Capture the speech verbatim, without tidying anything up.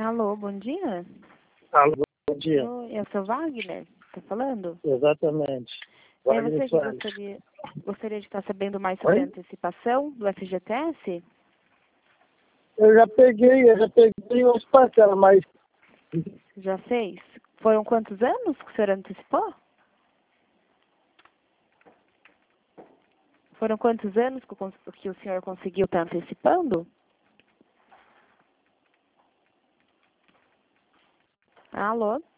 Alô, bom dia. Alô, bom dia. Oi, é o seu Wagner? Tá falando? Exatamente. É Wagner você que Soares. gostaria, gostaria de estar sabendo mais sobre Oi? a antecipação do F G T S? Eu já peguei, eu já peguei umas parcelas, mas Já fez? Foram quantos anos que o senhor antecipou? Foram quantos anos que o, cons- que o senhor conseguiu estar antecipando? Alô?